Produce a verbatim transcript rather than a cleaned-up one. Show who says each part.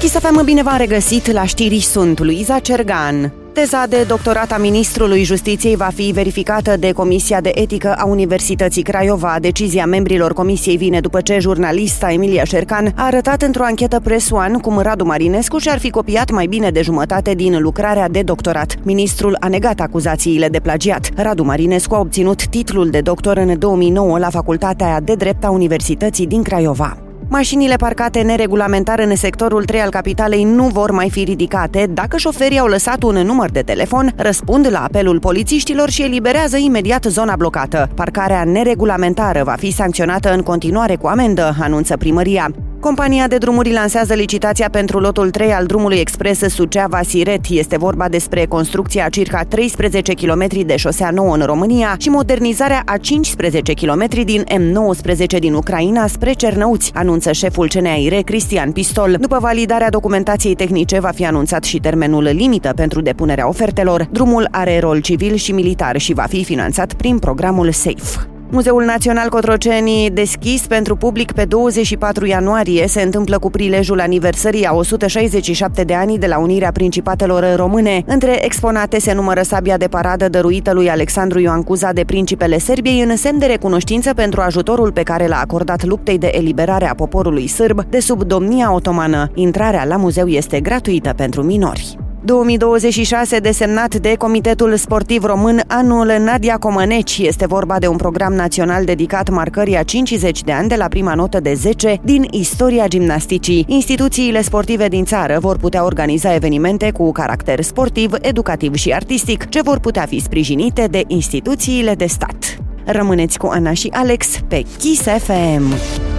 Speaker 1: Kiss F M, bine v-am regăsit la știri, sunt Luiza Cergan. Teza de doctorat a ministrului Justiției va fi verificată de Comisia de Etică a Universității Craiova. Decizia membrilor comisiei vine după ce jurnalista Emilia Șercan a arătat într-o anchetă Press One cum Radu Marinescu și-ar fi copiat mai bine de jumătate din lucrarea de doctorat. Ministrul a negat acuzațiile de plagiat. Radu Marinescu a obținut titlul de doctor în două mii nouă la Facultatea de Drept a Universității din Craiova. Mașinile parcate neregulamentar în sectorul trei al capitalei nu vor mai fi ridicate dacă șoferii au lăsat un număr de telefon, răspund la apelul polițiștilor și eliberează imediat zona blocată. Parcarea neregulamentară va fi sancționată în continuare cu amendă, anunță primăria. Compania de drumuri lansează licitația pentru lotul trei al drumului expres Suceava-Siret. Este vorba despre construcția a circa treisprezece kilometri de șosea nouă în România și modernizarea a cincisprezece kilometri din M nouăsprezece din Ucraina spre Cernăuți, anunță șeful C N A I R E, Cristian Pistol. După validarea documentației tehnice, va fi anunțat și termenul limită pentru depunerea ofertelor. Drumul are rol civil și militar și va fi finanțat prin programul SAFE. Muzeul Național Cotroceni, deschis pentru public pe douăzeci și patru ianuarie, se întâmplă cu prilejul aniversării a o sută șaizeci și șapte de ani de la unirea Principatelor Române. Între exponate se numără sabia de paradă dăruită lui Alexandru Ioan Cuza de principele Serbiei în semn de recunoștință pentru ajutorul pe care l-a acordat luptei de eliberare a poporului sârb de sub domnia otomană. Intrarea la muzeu este gratuită pentru minori. două mii douăzeci și șase, desemnat de Comitetul Sportiv Român anul Nadia Comăneci. Este vorba de un program național dedicat marcării a cincizeci de ani de la prima notă de zece din istoria gimnasticii. Instituțiile sportive din țară vor putea organiza evenimente cu caracter sportiv, educativ și artistic, ce vor putea fi sprijinite de instituțiile de stat. Rămâneți cu Ana și Alex pe Kiss F M.